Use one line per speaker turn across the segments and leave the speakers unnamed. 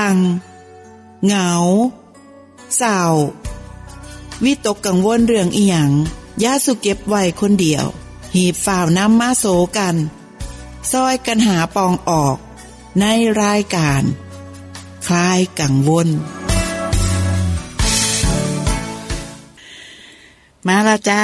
งเหงาเศร้าวิตกกังวลเรื่องอีหยังอย่าสุเก็บไว้คนเดียวหีบฝ่าวนำมาโสกันซอยกันหาปองออกในรายการคลายกังวลมาละจ้า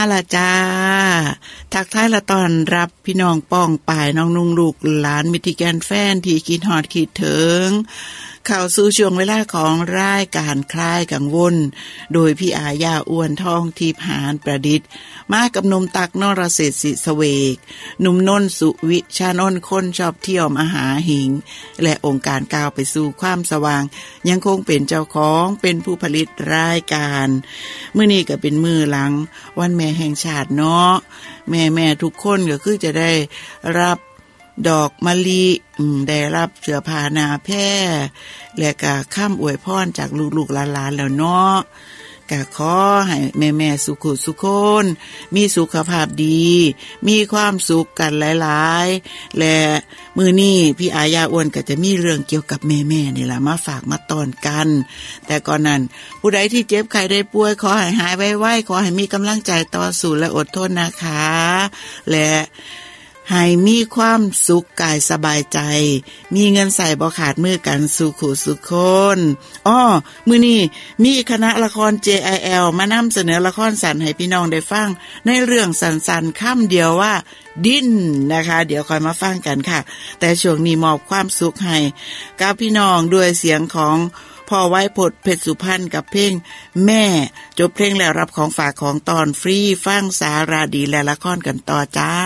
ทักทายละตอนรับพี่น้องป้องป่ายน้องนุ่งลูกหลานมิตรแกนแฟนที่คิดฮอดคิดถึงเข้าสู่ช่วงเวลาของรายการคลายกังวลโดยพี่อาญาอ้วนทองทิพย์หานประดิษฐ์มากับหนุ่มตักนรเศรษฐศิเสวกหนุ่มนนท์สุวิชานนท์คนชอบเที่ยวมหาหิงและองค์การก้าวไปสู่ความสว่างยังคงเป็นเจ้าของเป็นผู้ผลิตรายการมื้อนี้ก็เป็นมื้อหลังวันแม่แห่งชาติเนาะแม่ทุกคนก็คือจะได้รับดอกมะลิได้รับเสื้อผ้าหน้าแพร่และก็คำอวยพรจากลูกๆหลานๆแล้วเนาะก็ขอให้แม่ๆสุขสุขคนมีสุขภาพดีมีความสุขกันหลายๆและมื้อนี้พี่อาญาอ้วนก็จะมีเรื่องเกี่ยวกับแม่ๆนี่ล่ะมาฝากมาตอนกันแต่ก่อนนั้นผู้ใดที่เจ็บไข้ได้ป่วยขอให้หายไวๆขอให้มีกำลังใจต่อสู้และอดทนนะคะและให้มีความสุขกายสบายใจมีเงินใส่บ่ขาดมือกันสู่ขู่สุขคนมื้อนี้มีคณะละคร JIL มานำเสนอละครสั้นให้พี่น้องได้ฟังในเรื่องสั้นๆคำเดียวว่าดิ้นนะคะเดี๋ยวค่อยมาฟังกันค่ะแต่ช่วงนี้มอบความสุขให้กับพี่น้องด้วยเสียงของพ่อไว้พดเพชรสุพรรณกับเพลงแม่จบเพลงแล้วรับของฝากของตอนฟรีฟังสาระดีและละครกันต่อจ้า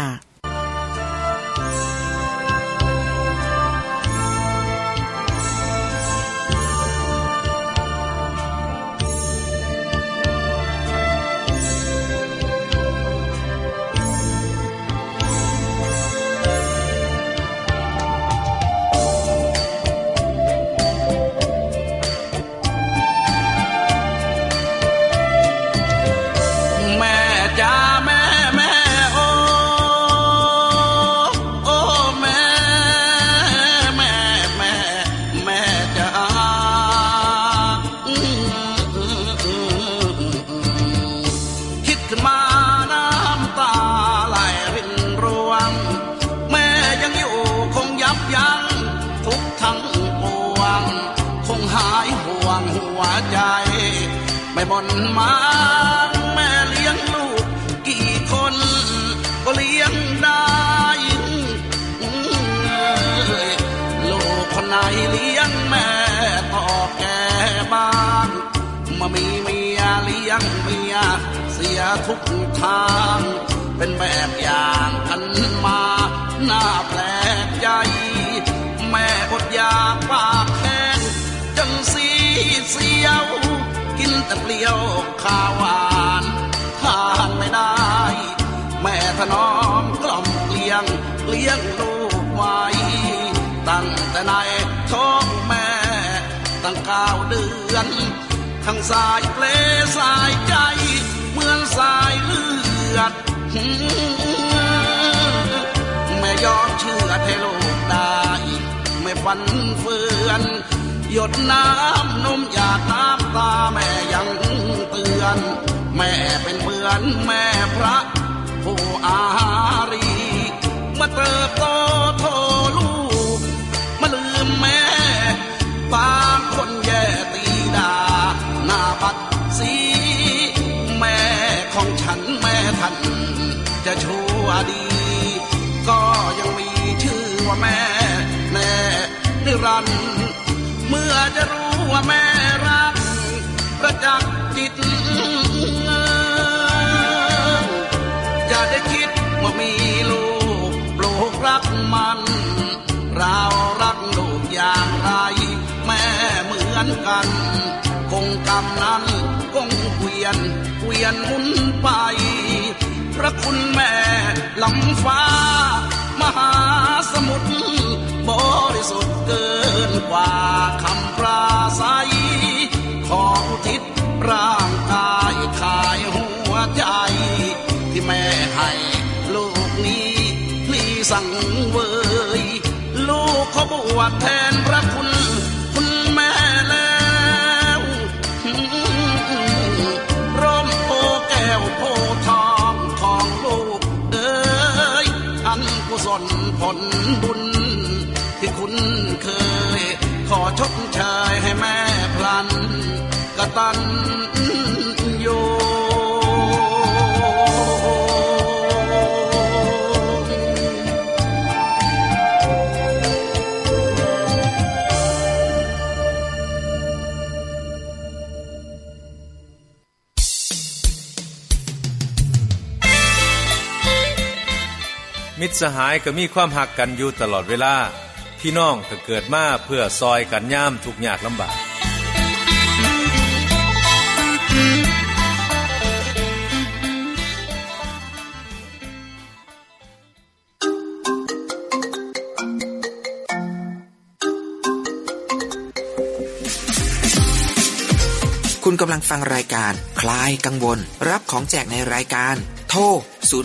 ไม่บ่นมาแม่เลี้ยงลูกกี่คนก็เลี้ยงได้ลูกคนไหนเลี้ยงแม่ต่อแก่บ้านมามีเมียเลี้ยงเมียเสียทุกทางเป็นแบบอย่างกันมาหน้าแปลกใจแม่อดอยากปากแห้งจังสีเสียวกินแต่เปรี้ยวข้าวหวานทานไม่ได้แม่ถนอมกล่อมเลี้ยงลูกไว้ตั้งแต่ในท้องแม่ตั้ง9 เดือนทั้งสายเปลสายใจเหมือนสายเลือดแม่ยอมเชื่อให้ลูกได้ไม่ฟันเฟือนหยดน้ำนมหยาดน้ำตาแม่ยังเตือนแม่เป็นเพื่อนแม่พระผู้อารีเมื่อเติบโตโทลูกมาลืมแม่บางคนแย่ตีด่าหน้าบัดสีแม่ของฉันแม่ท่านจะชั่วดีก็ยังมีชื่อว่าแม่แน่นิรันดร์เมื่อจะรู้ว่าแม่รักประจักษ์จิตอย่าได้คิดว่ามีลูกปลูกรักมันเรารักลูกอย่างไรแม่เหมือนกันคงกรรมนั้นคงเวียนหมุนไปพระคุณแม่ลำฟ้ามหาสมุทรบริสุทธิ์เกินกว่าคำปราศัยขออุทิศร่างกายขายหัวใจที่แม่ให้ลูกนี้พลีสังเวยลูกขอบวชแทนพระคุณผลบุญที่คุณเคยขอชดเชยให้แม่พลันกตัญญู
มิตรสหายก็มีความหักกันอยู่ตลอดเวลาพี่น้องก็เกิดมาเพื่อซอยกันยามทุกข์ยากลำบาก
คุณกำลังฟังรายการคลายกังวลรับของแจกในรายการโทร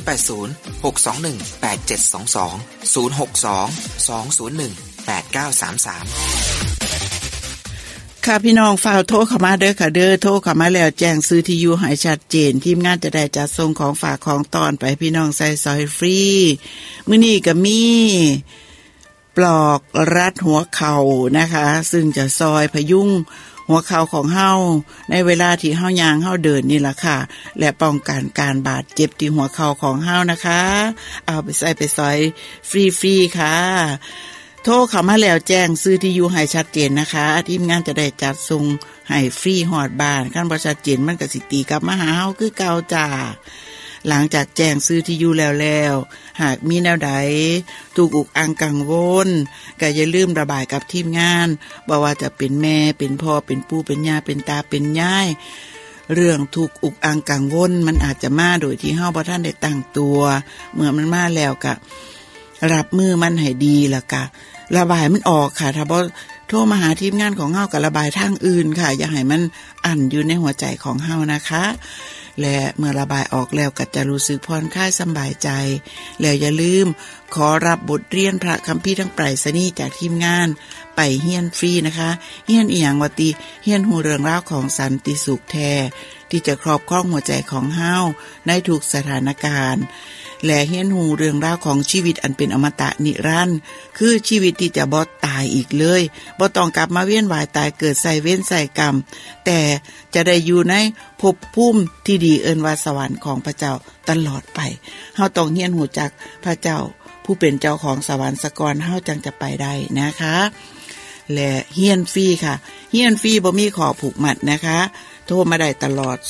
0806218722 ค่ะพี่น้องฝากโทรเข้ามาเด้อค่ะเด้อโทรเข้ามาแล้วแจ้งซื้อที่อยู่ให้ชัดเจนทีมงานจะได้จัดส่งของฝากของตอนไปพี่น้องใส่ซอยฟรีมื้อนี้ก็มีปลอกรัดหัวเข่านะคะซึ่งจะซอยพยุงหัวเข่าของเฮาในเวลาที่เฮาย่างเฮาเดินนี่ล่ะค่ะและป้องกันการบาดเจ็บที่หัวเข่าของเฮานะคะเอาไปใส่ไปซอยฟรีๆค่ะโทรเข้ามาแล้วแจ้งซื้อที่อยู่ให้ชัดเจนนะคะทีมงานจะได้จัดส่งให้ฟรีฮอดบ้านคันบ่ชัดเจนมันก็สิตีกลับมาหาเฮาคือเก่าจ้าหลังจากแจ้งซื้อที่อยู่แล้วหากมีแนวใดถูกอุกอังกังวลก็อย่าลืมระบายกับทีมงานบ่ว่าจะเป็นแม่เป็นพ่อเป็นปู่เป็นย่าเป็นตาเป็นยายเรื่องถูกอุกอังกังวลมันอาจจะมาโดยที่เฮาบ่ทันได้ตั้งตัวเมื่อมันมาแล้วก็รับมือมันให้ดีแล้วก็ระบายมันออกค่ะถ้าบ่โทรมาหาทีมงานของเฮาก็ระบายทางอื่นค่ะอย่าให้มันอั้นอยู่ในหัวใจของเฮานะคะและเมื่อระบายออกแล้วก็จะรู้สึกผ่อนคลายสบายใจแล้วอย่าลืมขอรับบทเรียนพระคัมภีร์ทั้งไปรษณีย์จากทีมงานไปเฮียนฟรีนะคะเฮียนอีหยังว่าติเฮียนหูเรื่องราวของสันติสุขแท้ที่จะครอบครองหัวใจของเฮาในทุกสถานการณ์และเฮียนหูเรื่องราวของชีวิตอันเป็นอมตะนิรันดร์คือชีวิตที่จะบ่ตายอีกเลยบ่ต้องกลับมาเวียนว่ายตายเกิดใส่เวรใส่กรรมแต่จะได้อยู่ในภพภูมิที่ดีเอิ้นว่าสวรรค์ของพระเจ้าตลอดไปเฮาต้องเฮียนหูจักพระเจ้าผู้เป็นเจ้าของสวรรค์ซะก่อนเฮาจังจะไปได้นะคะและเฮียนฟรีค่ะเฮียนฟรีบ่มีข้อผูกมัดนะคะโทรมาได้ตลอด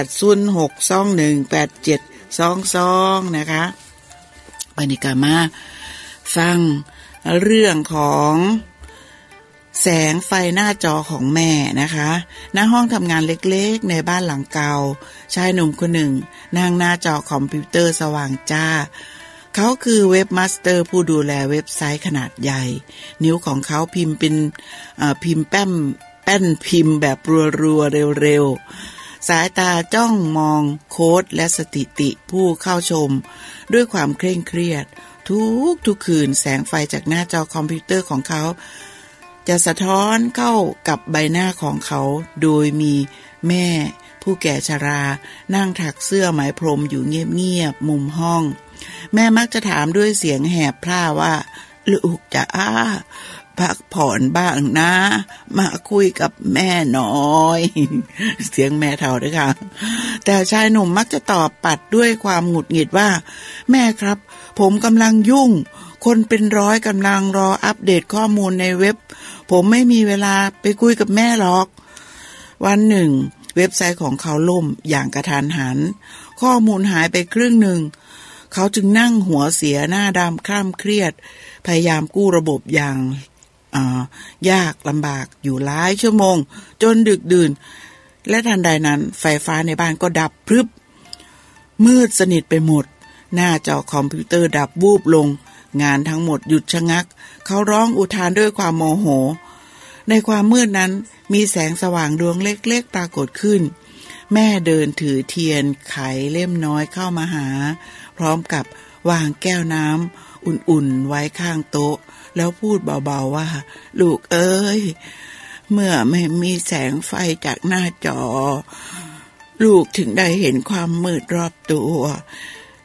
0806218722นะคะบรรยากาศมาฟังเรื่องของแสงไฟหน้าจอของแม่นะคะณห้องทำงานเล็กๆในบ้านหลังเก่าชายหนุ่มคนหนึ่งนั่งหน้าจอคอมพิวเตอร์สว่างจ้าเขาคือเว็บมาสเตอร์ผู้ดูแลเว็บไซต์ขนาดใหญ่นิ้วของเขาพิมพ์เป็นพิมพ์แป้นพิมพ์แบบรัวๆเร็วๆสายตาจ้องมองโค้ดและสถิติผู้เข้าชมด้วยความเคร่งเครียดทุกคืนแสงไฟจากหน้าจอคอมพิวเตอร์ของเขาจะสะท้อนเข้ากับใบหน้าของเขาโดยมีแม่ผู้แก่ชรานั่งถักเสื้อไหมพรมอยู่เงียบๆมุมห้องแม่มักจะถามด้วยเสียงแหบพร่าว่าลูกจ๋าพักผ่อนบ้างนะมาคุยกับแม่หน่อยเสียงแม่เฒ่าด้วยค่ะแต่ชายหนุ่มมักจะตอบปัดด้วยความหงุดหงิดว่าแม่ครับผมกำลังยุ่งคนเป็นร้อยกำลังรออัปเดตข้อมูลในเว็บผมไม่มีเวลาไปคุยกับแม่หรอกวันหนึ่งเว็บไซต์ของเขาล่มอย่างกระทันหันข้อมูลหายไปครึ่งหนึ่งเขาจึงนั่งหัวเสียหน้าดำคร่ำเครียดพยายามกู้ระบบอย่างยากลำบากอยู่หลายชั่วโมงจนดึกดื่นและทันใดนั้นไฟฟ้าในบ้านก็ดับพรึบมืดสนิทไปหมดหน้าจอคอมพิวเตอร์ดับวูบลงงานทั้งหมดหยุดชะงักเขาร้องอุทานด้วยความโมโหในความมืดนั้นมีแสงสว่างดวงเล็กๆปรากฏขึ้นแม่เดินถือเทียนไขเล่มน้อยเข้ามาหาพร้อมกับวางแก้วน้ำอุ่นๆไว้ข้างโต๊ะแล้วพูดเบาๆว่าลูกเอ้ยเมื่อไม่มีแสงไฟจากหน้าจอลูกถึงได้เห็นความมืดรอบตัว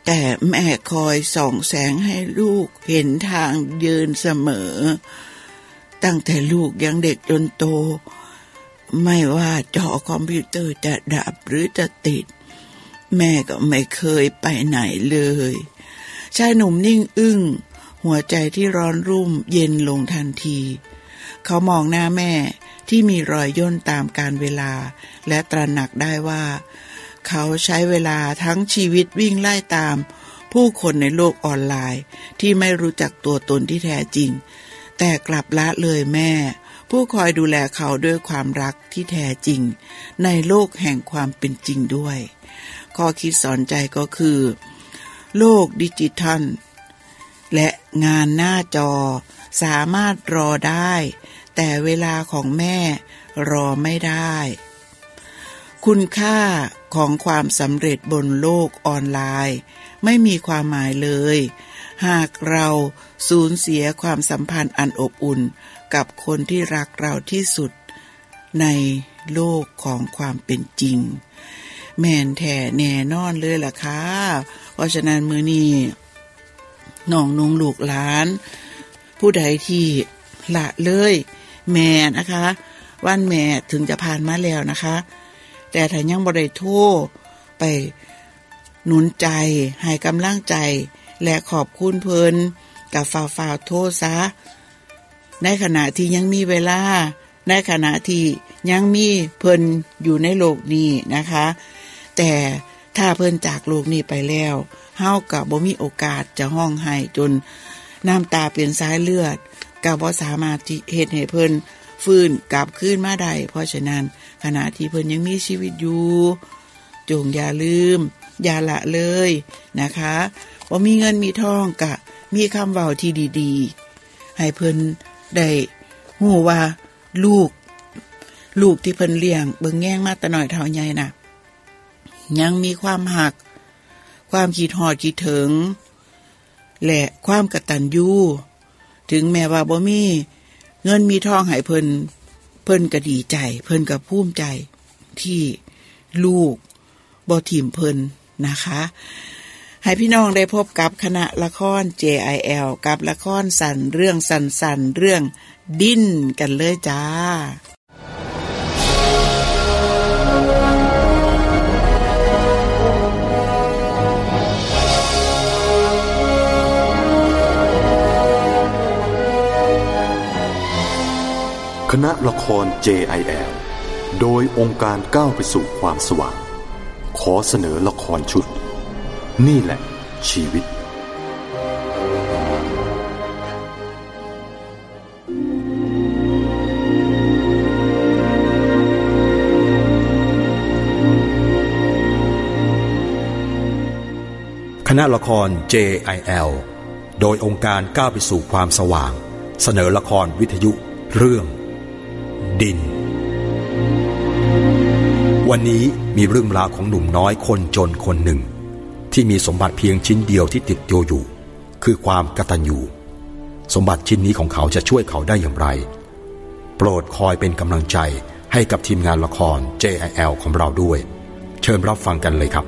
แต่แม่คอยส่องแสงให้ลูกเห็นทางเดินเสมอตั้งแต่ลูกยังเด็กจนโตไม่ว่าจอคอมพิวเตอร์จะดับหรือจะติดแม่ก็ไม่เคยไปไหนเลยชายหนุ่มนิ่งอึ้งหัวใจที่ร้อนรุ่มเย็นลงทันทีเขามองหน้าแม่ที่มีรอยย่นตามกาลเวลาและตระหนักได้ว่าเขาใช้เวลาทั้งชีวิตวิ่งไล่ตามผู้คนในโลกออนไลน์ที่ไม่รู้จักตัวตนที่แท้จริงแต่กลับละเลยแม่ผู้คอยดูแลเขาด้วยความรักที่แท้จริงในโลกแห่งความเป็นจริงด้วยข้อคิดสอนใจก็คือโลกดิจิทัลและงานหน้าจอสามารถรอได้แต่เวลาของแม่รอไม่ได้คุณค่าของความสำเร็จบนโลกออนไลน์ไม่มีความหมายเลยหากเราสูญเสียความสัมพันธ์อันอบอุ่นกับคนที่รักเราที่สุดในโลกของความเป็นจริงแม่นแท้แน่นอนเลยล่ะค่ะเพราะฉะนั้นมื้อนี้น้องนุ่งลูกหลานผู้ใดที่ละเลยแม่นะคะวันแม่ถึงจะผ่านมาแล้วนะคะแต่ถ้ายังบ่ได้โทรไปหนุนใจให้กำลังใจและขอบคุณเพิ่นกับฝ่าวโทรซะในขณะที่ยังมีเวลาในขณะที่ยังมีเพิ่นอยู่ในโลกนี้นะคะแต่ถ้าเพิ่นจากโลกนี้ไปแล้วเฮาก็บ่มีโอกาสจะห้องไห้จนน้ำตาเป็นสายเลือดก็บ่สามารถที่เฮ็ดให้เพิ่นฟื้นกลับคืนมาได้เพราะฉะนั้นขณะที่เพิ่นยังมีชีวิตอยู่จงอย่าลืมอย่าละเลยนะคะบ่มีเงินมีทองก็มีคำเว้าที่ดีๆให้เพิ่นได้ฮู้ว่าลูกที่เพิ่นเลี้ยงเบิ่งแย่งมาแต่น้อยเท่าใหญ่น่ะยังมีความหักความคิดฮอดคิดถึงและความกตัญญูถึงแม้ว่าบ่มีเงินมีทองให้เพิ่นก็ดีใจเพิ่นก็ภูมิใจที่ลูกบ่ทิ่มเพิ่นนะคะให้พี่น้องได้พบกับคณะละคร JIL กับละครสั้นเรื่องสั้นๆเรื่องดิ้นกันเลยจ้า
คณะละคร JIL โดยองค์การก้าวไปสู่ความสว่างขอเสนอละครชุดนี่แหละชีวิต
คณะละคร JIL โดยองค์การก้าวไปสู่ความสว่างเสนอละครวิทยุเรื่องดินวันนี้มีเรื่องราวของหนุ่มน้อยคนจนคนหนึ่งที่มีสมบัติเพียงชิ้นเดียวที่ติดตัวอยู่คือความกตัญญูสมบัติชิ้นนี้ของเขาจะช่วยเขาได้อย่างไรโปรดคอยเป็นกำลังใจให้กับทีมงานละคร JIL ของเราด้วยเชิญรับฟังกันเลยครับ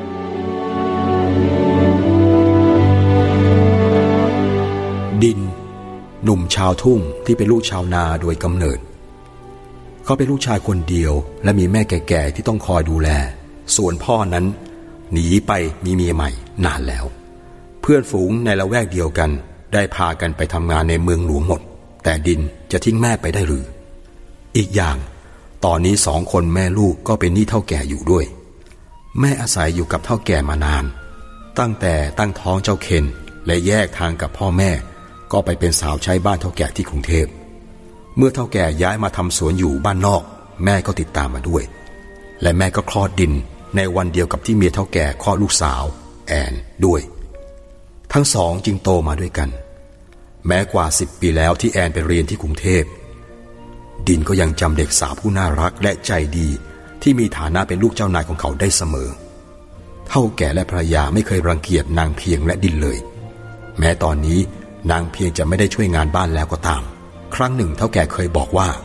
ดินหนุ่มชาวทุ่งที่เป็นลูกชาวนาโดยกำเนิดเขาเป็นลูกชายคนเดียวและมีแม่แก่ๆที่ต้องคอยดูแลส่วนพ่อนั้นหนีไปมีเมียใหม่นานแล้วเพื่อนฝูงในละแวกเดียวกันได้พากันไปทำงานในเมืองหลวงหมดแต่ดินจะทิ้งแม่ไปได้หรืออีกอย่างตอนนี้2 คนแม่ลูกก็เป็นหนี้เฒ่าแก่อยู่ด้วยแม่อาศัยอยู่กับเฒ่าแก่มานานตั้งแต่ตั้งท้องเจ้าเคนและแยกทางกับพ่อแม่ก็ไปเป็นสาวใช้บ้านเฒ่าแก่ที่กรุงเทพเมื่อเฒ่าแก่ย้ายมาทำสวนอยู่บ้านนอกแม่ก็ติดตามมาด้วยและแม่ก็คลอดดินในวันเดียวกับที่เมียเฒ่าแก่คลอดลูกสาวแอนด้วยทั้ง2จึงโตมาด้วยกันแม้กว่า10 ปีแล้วที่แอนไปเรียนที่กรุงเทพดินก็ยังจำเด็กสาวผู้น่ารักและใจดีที่มีฐานะเป็นลูกเจ้านายของเขาได้เสมอเฒ่าแก่และภรรยาไม่เคยรังเกียจนางเพียงและดินเลยแม้ตอนนี้นางเพียงจะไม่ได้ช่วยงานบ้านแล้วก็ตามครั้งหนึ่งเฒ่าแก่เคยบอกว่า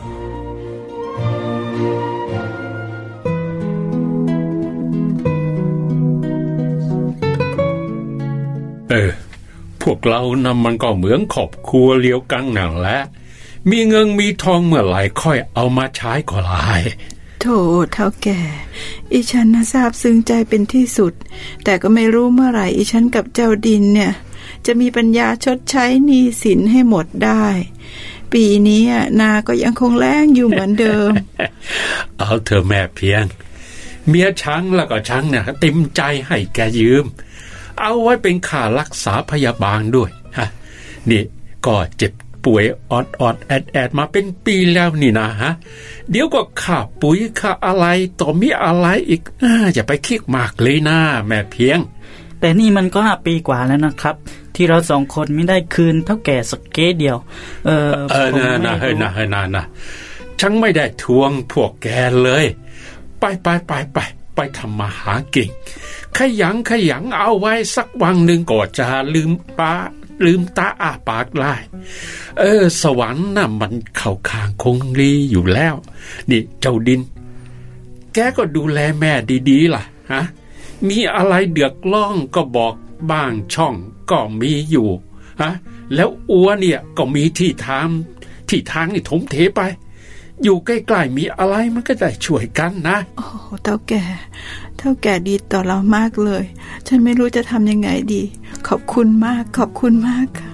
พวกเรานะมันก็เหมือนครอบครัวเดียวกันนั่นแหละมีเงินมีทองเมื่อไหร่ค่อยเอามาใช้ก็ได้
โธ่เฒ่าแก่อีฉันน่ะซาบซึ้งใจเป็นที่สุดแต่ก็ไม่รู้เมื่อไหร่อีฉันกับเจ้าดินเนี่ยจะมีปัญญาชดใช้หนี้สินให้หมดได้ปีนี้นาก็ยังคงแล้งอยู่เหมือนเดิม
เอาเธอแม่เพียงเมียช้างแล้วก็ช้างเนี่ยเต็มใจให้แกยืมเอาไว้เป็นค่ารักษาพยาบาลด้วยฮะนี่ก็เจ็บป่วยออดแอดมาเป็นปีแล้วนี่นะฮะเดี๋ยวก็ค่าปุ๋ยค่าอะไรต่อมีอะไรอีกอย่าไปคิดมากเลยนะแม่เพียง
แต่นี่มันก็5 ปีกว่าแล้วนะครับที่เรา2 คนไม่ได้คืนเท่าแก่สักเกตเดียว
นะฉันไม่ได้ทวงพวกแกเลยไปทำมาหากินขยันเอาไว้สักวันหนึ่งก็จะลืมตาอ้าปากได้สวรรค์น่ะมันเข้าข้างคงดีอยู่แล้วนี่เจ้าดินแกก็ดูแลแม่ดีๆล่ะฮะมีอะไรเดือดร้อนก็บอกบ้างช่องก็มีอยู่ฮะแล้วอัวเนี่ยก็มีที่ทางนี่ถมเทไปอยู่ใกล้ๆมีอะไรมันก็ได้ช่วยกันนะ
โอ้เฒ่าแก่ดีต่อเรามากเลยฉันไม่รู้จะทำยังไงดีขอบคุณมากค่ะ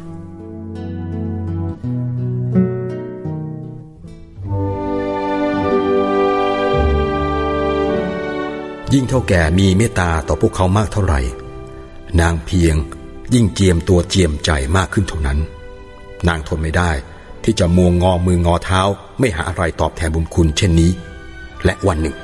ยิ่งเฒ่าแก่มีเมตตาต่อพวกเขามากเท่าไหร่นางเพียงยิ่งเจียมตัวเจียมใจมากขึ้นเท่านั้นนางทนไม่ได้ที่จะมัวงอมืองอเท้าไม่หาอะไรตอบแทนบุญคุณเช่นนี้และวันหนึ่ง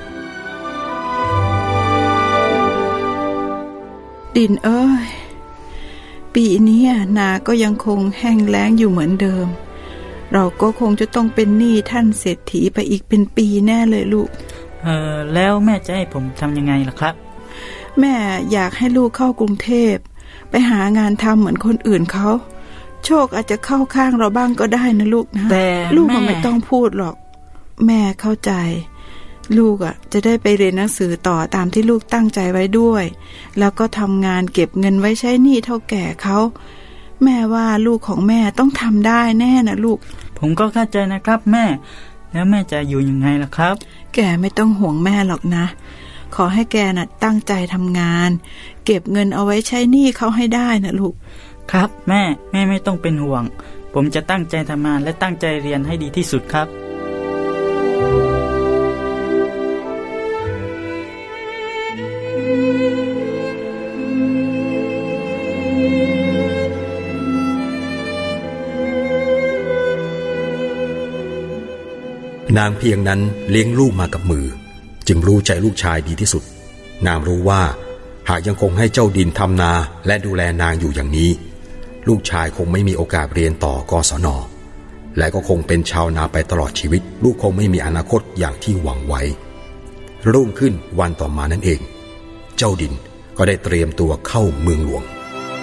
ดินเอ้ยปีนี้นาก็ยังคงแห้งแล้งอยู่เหมือนเดิมเราก็คงจะต้องเป็นหนี้ท่านเศรษฐีไปอีกเป็นปีแน่เลยลูก
แล้วแม่จะให้ผมทำยังไงล่ะครับ
แม่อยากให้ลูกเข้ากรุงเทพไปหางานทำเหมือนคนอื่นเขาโชคอาจจะเข้าข้างเราบ้างก็ได้นะลูกนะ
แต่
ลูกก็ไม่ต้องพูดหรอกแม่เข้าใจลูกจะได้ไปเรียนหนังสือต่อตามที่ลูกตั้งใจไว้ด้วยแล้วก็ทำงานเก็บเงินไว้ใช้หนี้เฒ่าแก่เขาแม่ว่าลูกของแม่ต้องทำได้แน่นะลูก
ผมก็เข้าใจนะครับแม่แล้วแม่จะอยู่ยังไงล่ะครับ
แกไม่ต้องห่วงแม่หรอกนะขอให้แกตั้งใจทำงานเก็บเงินเอาไว้ใช้หนี้เขาให้ได้นะลูก
ครับแม่ไม่ต้องเป็นห่วงผมจะตั้งใจทำงานและตั้งใจเรียนให้ดีที่สุดครับ
นางเพียงนั้นเลี้ยงลูกมากับมือจึงรู้ใจลูกชายดีที่สุดนางรู้ว่าหากยังคงให้เจ้าดินทำนาและดูแลนางอยู่อย่างนี้ลูกชายคงไม่มีโอกาสเรียนต่อกศน.และก็คงเป็นชาวนาไปตลอดชีวิตลูกคงไม่มีอนาคตอย่างที่หวังไว้รุ่งขึ้นวันต่อมานั่นเองเจ้าดินก็ได้เตรียมตัวเข้าเมืองหลวง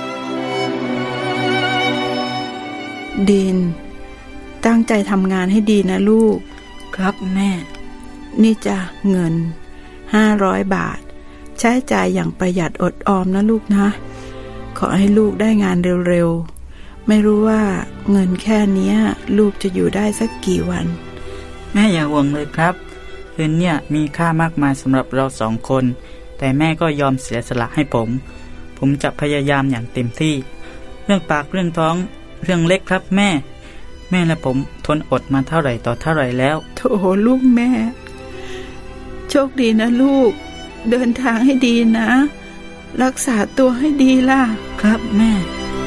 ดินตั้งใจทำงานให้ดีนะลูก
ครับแม่
นี่จ้ะเงิน500 บาทใช้จ่ายอย่างประหยัดอดออมนะลูกนะขอให้ลูกได้งานเร็วๆไม่รู้ว่าเงินแค่นี้ลูกจะอยู่ได้สักกี่วัน
แม่อย่าห่วงเลยครับเงินเนี่ยมีค่ามากมายสำหรับเรา2 คนแต่แม่ก็ยอมเสียสละให้ผมจะพยายามอย่างเต็มที่เรื่องปากเรื่องท้องเรื่องเล็กครับแม่และผมทนอดมาเท่าไหร่ต่อเท่าไหร่แล้ว
โธ่ลูกแม่โชคดีนะลูกเดินทางให้ดีนะรักษาตัวให้ดีล่ะ
ครับแม่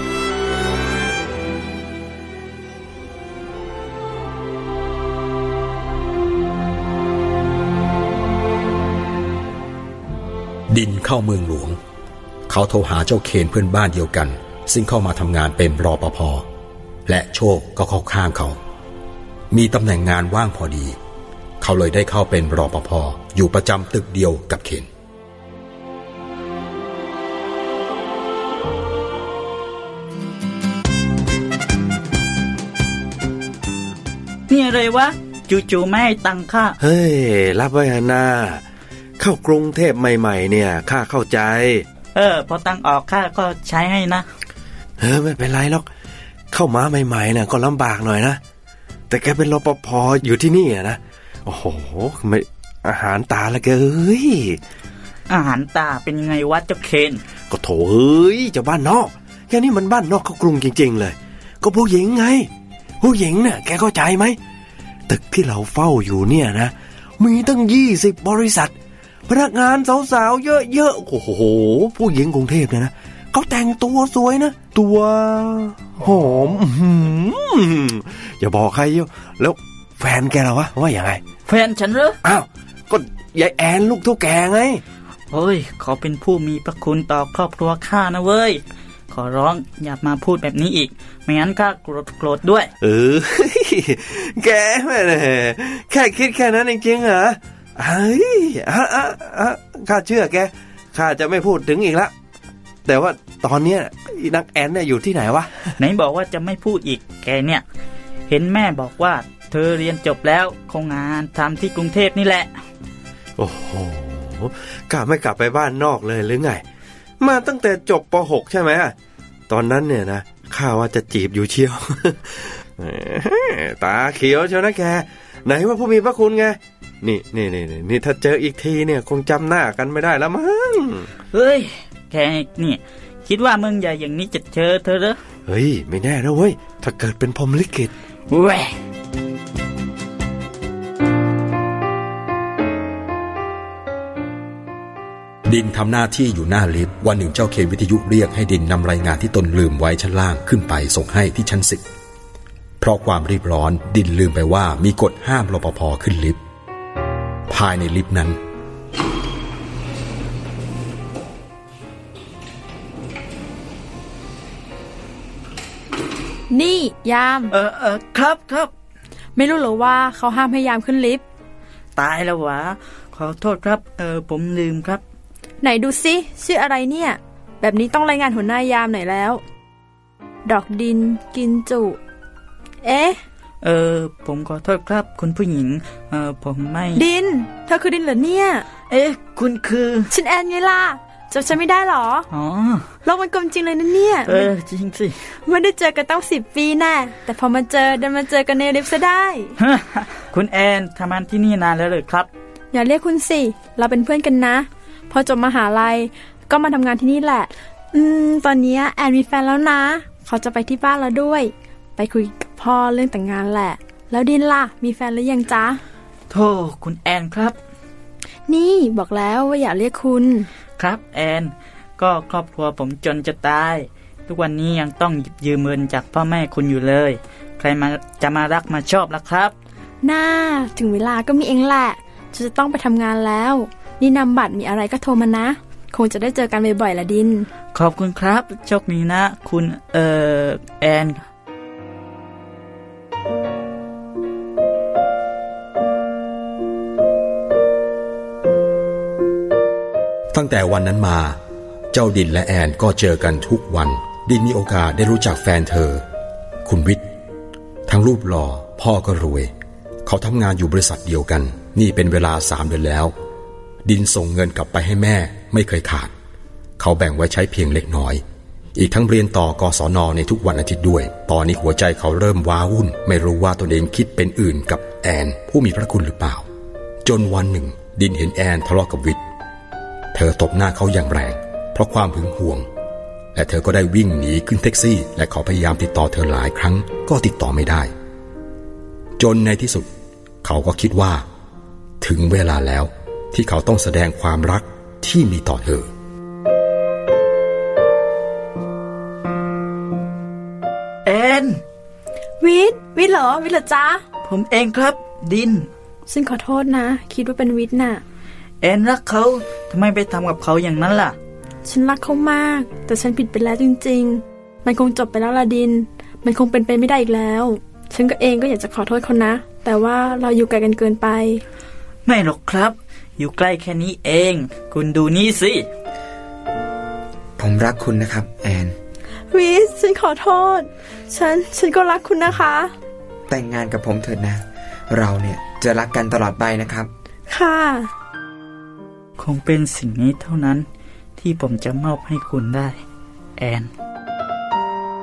ดินเข้าเมืองหลวงเขาโทรหาเจ้าเคนเพื่อนบ้านเดียวกันซึ่งเข้ามาทำงานเป็นรปภ.และโชคก็เข้าข้างเขามีตำแหน่งงานว่างพอดีเขาเลยได้เข้าเป็นรปภ.อยู่ประจำตึกเดียวกับเคน
นี่อะไรวะจู่ๆไม่ให้ตังค่า
เฮ้ยรับไว้หน้าเข้ากรุงเทพใหม่ๆเนี่ยข้าเข้าใจ
พอตังออกข้าก็ใช้ให้นะ
ไม่เป็นไรหรอกเข้ามาใหม่ๆน่ะก็ลำบากหน่อยนะแต่แกเป็นรปภอยู่ที่นี่นะโอ้โหไม่อาหารตาละแกเอ้ย
อาหารตาเป็นยังไงวะเจ้าเคน
ก็โถเอ้ยเจ้าบ้านนอกแกนี่มันบ้านนอกเข้ากรุงจริงๆเลยก็ผู้หญิงไงผู้หญิงน่ะแกเข้าใจไหมตึกที่เราเฝ้าอยู่เนี่ยนะมีตั้ง20บริษัทพนักงานสาวๆเยอะๆโอ้โหผู้หญิงกรุงเทพเนี่ยนะเขาแต่งตัวสวยนะตัวหอมอย่าบอกใครเยอะแล้วแฟนแกล่ะวะว่าอย่างไง
แฟนฉันเหรอ
อ้าวก็ยายแอนลูกเท่าแกไง
เฮ้ยเขาเป็นผู้มีพระคุณต่อครอบครัวข้านะเว้ยขอร้องอย่ามาพูดแบบนี้อีกไม่งั้นข้าโกรธด้วย
แกแม่แค่คิดแค่นั้นจริงๆเหรอข้าเชื่อแกข้าจะไม่พูดถึงอีกละแต่ว่าตอนนี้นักแอนเนี่ยอยู่ที่ไหนวะ
ไหนบอกว่าจะไม่พูดอีกแกเนี่ยเห็นแม่บอกว่าเธอเรียนจบแล้วคงงานทำที่กรุงเทพนี่แหละ
โอ้โหข้าไม่กลับไปบ้านนอกเลยหรือไงมาตั้งแต่จบป.6 ใช่ไหมตอนนั้นเนี่ยนะข้าว่าจะจีบอยู่เชียวตาเขียวเชียวนะแกไหนว่าผู้มีพระคุณไงนี่ถ้าเจออีกทีเนี่ยคงจำหน้ากันไม่ได้แล้วมั้ง
เฮ้ยแกนี่คิดว่ามึงใหญ่อย่างนี้จะเจอเธอเหรอ
เฮ้ยไม่แน่นะเว้ยถ้าเกิดเป็นพรหมลิขิต
เว้ย
ดินทำหน้าที่อยู่หน้าลิฟต์วันหนึ่งเจ้าเคนวิทยุเรียกให้ดินนำรายงานที่ตนลืมไว้ชั้นล่างขึ้นไปส่งให้ที่ชั้น10เพราะความรีบร้อนดินลืมไปว่ามีกฎห้ามรปภขึ้นลิฟต์ภายในลิฟต์นั้น
นี่ยาม
ครับ
ไม่รู้หรอว่าเขาห้ามให้ยามขึ้นลิฟต์
ตายแล้ววะขอโทษครับผมลืมครับ
ไหนดูซิชื่ออะไรเนี่ยแบบนี้ต้องรายงานหัวหน้ายามหน่อยแล้วดอกดินกินจุ
ผมขอโทษครับคุณผู้หญิงผมไม่
ดินเธอคือดินเหรอเนี่ย
คุณคือ
ฉันแอนไงล่ะจำฉันไม่ได้หรอโลกมันกลมจริงเลยนะเนี่ย
จริงสิ
ไม่ได้เจอกันต้อง10 ปีแน่แต่พอมาเจอดันมาเจอกันในลิฟต์ซะได้
คุณแอนทำงานที่นี่นานแล้วเลยครับ
อย่าเรียกคุณสิเราเป็นเพื่อนกันนะพอจบมหาลัยก็มาทำงานที่นี่แหละตอนนี้แอนมีแฟนแล้วนะเขาจะไปที่บ้านเราด้วยไปคุยกับพ่อเรื่องแต่งงานแหละแล้วดินล่ะมีแฟนหรือยังจ๊ะ
โธ่คุณแอนครับ
นี่บอกแล้วว่าอย่าเรียกคุณ
ครับแอนก็ครอบครัวผมจนจะตายทุกวันนี้ยังต้องหยิบยืมเงินจากพ่อแม่คุณอยู่เลยใครจะมารักมาชอบล่ะครับ
น่าถึงเวลาก็มีเองแหละจะต้องไปทำงานแล้วนี่นำบัตรมีอะไรก็โทรมานะคงจะได้เจอกันบ่อยๆละดิน
ขอบคุณครับโชคดีนะคุณแอน
ตั้งแต่วันนั้นมาเจ้าดินและแอนก็เจอกันทุกวันดินมีโอกาสได้รู้จักแฟนเธอคุณวิทย์ทั้งรูปหล่อพ่อก็รวยเขาทำงานอยู่บริษัทเดียวกันนี่เป็นเวลา3 เดือนแล้วดินส่งเงินกลับไปให้แม่ไม่เคยขาดเขาแบ่งไว้ใช้เพียงเล็กน้อยอีกทั้งเรียนต่อกศน.ในทุกวันอาทิตย์ด้วยตอนนี้หัวใจเขาเริ่มว้าวุ่นไม่รู้ว่าตนเองคิดเป็นอื่นกับแอนผู้มีพระคุณหรือเปล่าจนวันหนึ่งดินเห็นแอนทะเลาะกับวิทย์เธอตบหน้าเขาอย่างแรงเพราะความหึงหวงและเธอก็ได้วิ่งหนีขึ้นแท็กซี่และเขาพยายามติดต่อเธอหลายครั้งก็ติดต่อไม่ได้จนในที่สุดเขาก็คิดว่าถึงเวลาแล้วที่เขาต้องแสดงความรักที่มีต่อเธอ
แอน
วิทย์เหรอจ๊ะ
ผมเองครับดิน
ฉันขอโทษนะคิดว่าเป็นวิทย์น่ะ
แอนรักเขาทำไมไปทำกับเขาอย่างนั้นล่ะ
ฉันรักเขามากแต่ฉันผิดไปแล้วจริงๆมันคงจบไปแล้วละดินมันคงเป็นไปไม่ได้อีกแล้วฉันก็อยากจะขอโทษเขานะแต่ว่าเราอยู่ไกลกันเกินไป
ไม่หรอกครับอยู่ใกล้แค่นี้เองคุณดูนี่สิ
ผมรักคุณนะครับแอน
วิสฉันขอโทษฉันก็รักคุณนะคะ
แต่งงานกับผมเถิดนะเราเนี่ยจะรักกันตลอดไปนะครับ
ค่ะ
คงเป็นสิ่งนี้เท่านั้นที่ผมจะมอบให้คุณได้แอน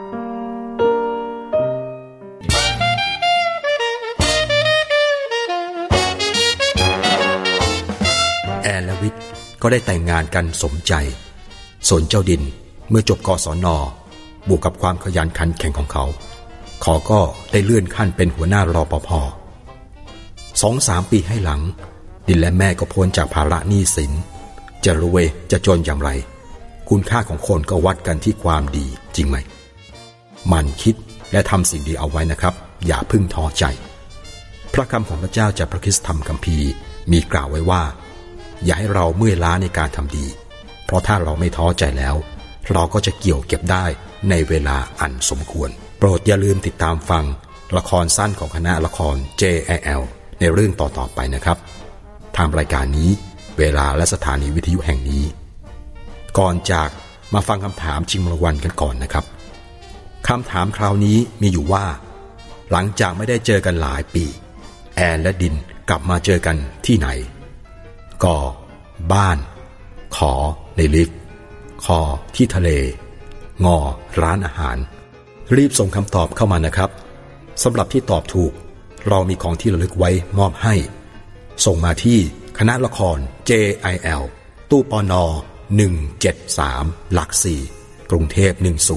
ก็ได้แต่งงานกันสมใจส่วนเจ้าดินเมื่อจบกศน.บวกกับความขยันขันแข็งของเขาก็ได้เลื่อนขั้นเป็นหัวหน้ารปภ. 2-3 ปีให้หลังดินและแม่ก็พ้นจากภาระหนี้สินจะรวยจะจนอย่างไรคุณค่าของคนก็วัดกันที่ความดีจริงไหมมันคิดและทำสิ่งดีเอาไว้นะครับอย่าพึ่งท้อใจพระคำของพระเจ้าจากพระคริสตธรรมคัมภีร์มีกล่าวไว้ว่าอย่าให้เราเมื่อยล้าในการทำดีเพราะถ้าเราไม่ท้อใจแล้วเราก็จะเกี่ยวเก็บได้ในเวลาอันสมควรโปรดอย่าลืมติดตามฟังละครสั้นของคณะละคร JIL ในเรื่องต่อๆไปนะครับทางรายการนี้เวลาและสถานีวิทยุแห่งนี้ก่อนจากมาฟังคำถามชิงรางวัลกันก่อนนะครับคำถามคราวนี้มีอยู่ว่าหลังจากไม่ได้เจอกันหลายปีแอนและดินกลับมาเจอกันที่ไหนกบ้านขในลิฟต์คที่ทะเลงร้านอาหารรีบส่งคำตอบเข้ามานะครับสำหรับที่ตอบถูกเรามีของที่ระลึกไว้มอบให้ส่งมาที่คณะละคร JIL ตู้ปน173หลัก4กรุงเทพ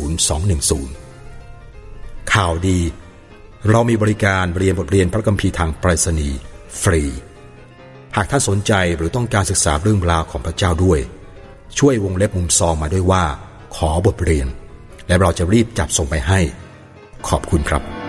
10210ข่าวดีเรามีบริการเรียนบทเรียนพระคัมภีร์ทางไปรษณีย์ฟรีหากท่านสนใจหรือต้องการศึกษาเรื่องราวของพระเจ้าด้วยช่วยวงเล็บมุมซองมาด้วยว่าขอบทเรียนและเราจะรีบจัดส่งไปให้ขอบคุณครับ